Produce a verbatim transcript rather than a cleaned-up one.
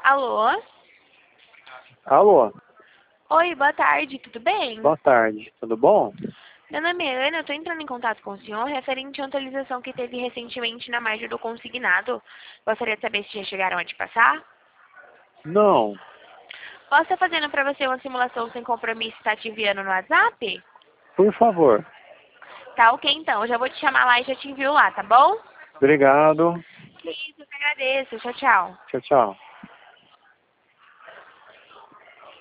Alô? Alô, Oi, boa tarde, tudo bem? boa tarde, tudo bom? Meu nome é Ana, eu estou entrando em contato com o senhor referente à atualização que teve recentemente na margem do consignado. Gostaria de saber se já chegaram a te passar. Não, Posso estar fazendo para você uma simulação sem compromisso e tá te enviando no WhatsApp? por favor. Tá ok então, eu já vou te chamar lá e já te envio lá, tá bom? Obrigado. Que isso, eu que agradeço. Tchau, tchau. Tchau, tchau.